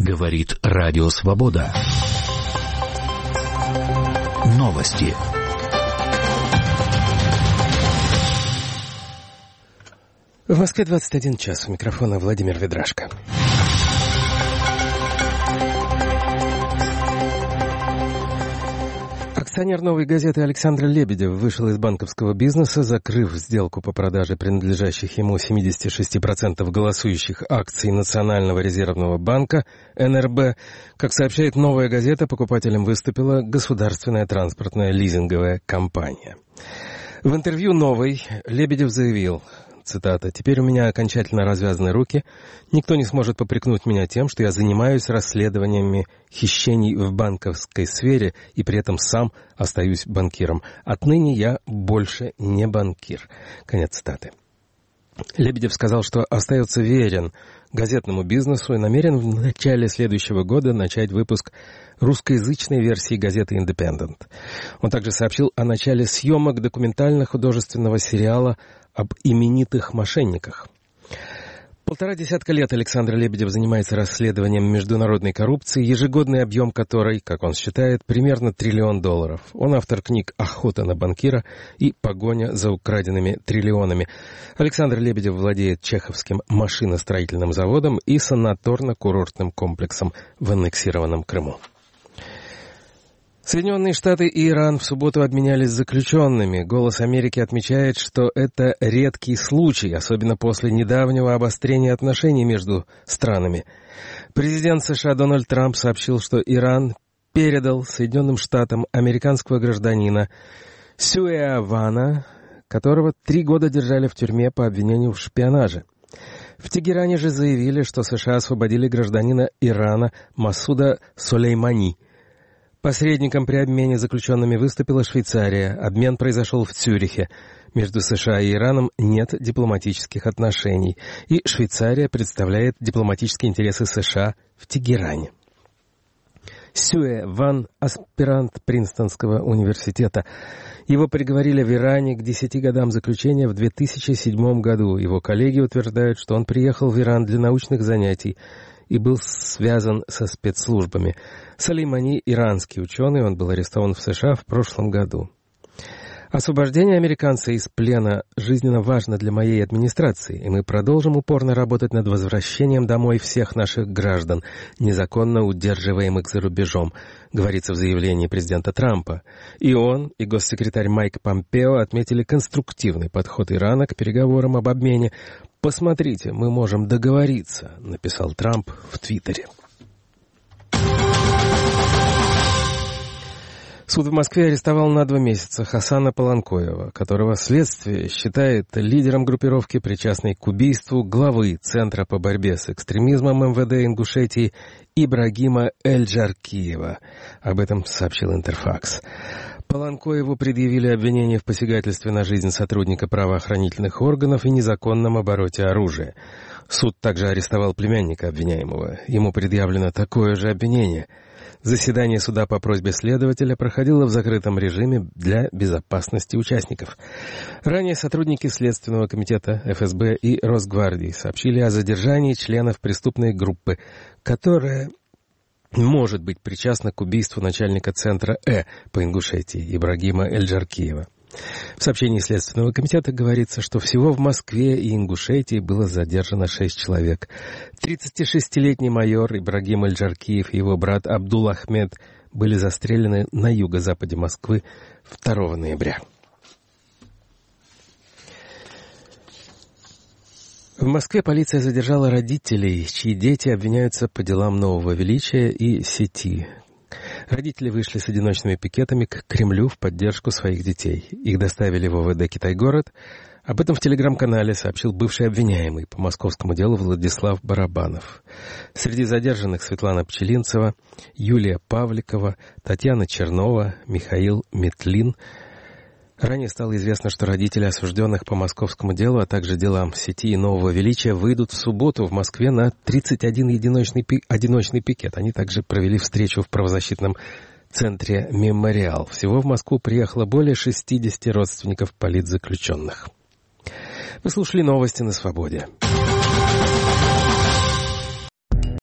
Говорит Радио Свобода. Новости. В Москве 21 час. У микрофона Владимир Ведрашко. Акционер «Новой газеты» Александр Лебедев вышел из банковского бизнеса, закрыв сделку по продаже принадлежащих ему 76% голосующих акций Национального резервного банка НРБ. Как сообщает «Новая газета», покупателем выступила государственная транспортная лизинговая компания. В интервью «Новой» Лебедев заявил, цитата, «Теперь у меня окончательно развязаны руки. Никто не сможет попрекнуть меня тем, что я занимаюсь расследованиями хищений в банковской сфере и при этом сам остаюсь банкиром. Отныне я больше не банкир». Конец цитаты. Лебедев сказал, что остается верен газетному бизнесу и намерен в начале следующего года начать выпуск русскоязычной версии газеты «Индепендент». Он также сообщил о начале съемок документально-художественного сериала об именитых мошенниках. 1,5 десятка лет Александр Лебедев занимается расследованием международной коррупции, ежегодный объем которой, как он считает, примерно $1 триллион. Он автор книг «Охота на банкира» и «Погоня за украденными триллионами». Александр Лебедев владеет Чеховским машиностроительным заводом и санаторно-курортным комплексом в аннексированном Крыму. Соединенные Штаты и Иран в субботу обменялись заключенными. «Голос Америки» отмечает, что это редкий случай, особенно после недавнего обострения отношений между странами. Президент США Дональд Трамп сообщил, что Иран передал Соединенным Штатам американского гражданина Сюэ Вана, которого 3 года держали в тюрьме по обвинению в шпионаже. В Тегеране же заявили, что США освободили гражданина Ирана Масуда Сулеймани. Посредником при обмене заключенными выступила Швейцария. Обмен произошел в Цюрихе. Между США и Ираном нет дипломатических отношений. И Швейцария представляет дипломатические интересы США в Тегеране. Сюэ Ван – аспирант Принстонского университета. Его приговорили в Иране к 10 годам заключения в 2007 году. Его коллеги утверждают, что он приехал в Иран для научных занятий и был связан со спецслужбами. Сулеймани – иранский ученый, он был арестован в США в прошлом году. Освобождение американца из плена жизненно важно для моей администрации, и мы продолжим упорно работать над возвращением домой всех наших граждан, незаконно удерживаемых за рубежом, говорится в заявлении президента Трампа. И он, и госсекретарь Майк Помпео отметили конструктивный подход Ирана к переговорам об обмене. «Посмотрите, мы можем договориться», — написал Трамп в Твиттере. Суд в Москве арестовал на 2 месяца Хасана Паланкоева, которого следствие считает лидером группировки, причастной к убийству главы Центра по борьбе с экстремизмом МВД Ингушетии Ибрагима Эльджаркиева. Об этом сообщил Интерфакс. Паланкоеву предъявили обвинение в посягательстве на жизнь сотрудника правоохранительных органов и незаконном обороте оружия. Суд также арестовал племянника обвиняемого. Ему предъявлено такое же обвинение. Заседание суда по просьбе следователя проходило в закрытом режиме для безопасности участников. Ранее сотрудники Следственного комитета ФСБ и Росгвардии сообщили о задержании членов преступной группы, которая может быть причастна к убийству начальника Центра по Ингушетии Ибрагима Эльджаркиева. В сообщении Следственного комитета говорится, что всего в Москве и Ингушетии было задержано 6 человек. 36-летний майор Ибрагим Эльджаркиев и его брат Абдул Ахмед были застрелены на юго-западе Москвы 2 ноября. В Москве полиция задержала родителей, чьи дети обвиняются по делам Нового Величия и сети. Родители вышли с одиночными пикетами к Кремлю в поддержку своих детей. Их доставили в ОВД «Китай-город». Об этом в телеграм-канале сообщил бывший обвиняемый по московскому делу Владислав Барабанов. Среди задержанных Светлана Пчелинцева, Юлия Павликова, Татьяна Чернова, Михаил Метлин. Ранее стало известно, что родители осужденных по московскому делу, а также делам сети и Нового Величия выйдут в субботу в Москве на 31 одиночный пикет. Они также провели встречу в правозащитном центре «Мемориал». Всего в Москву приехало более 60 родственников политзаключенных. Вы слушали новости на Свободе.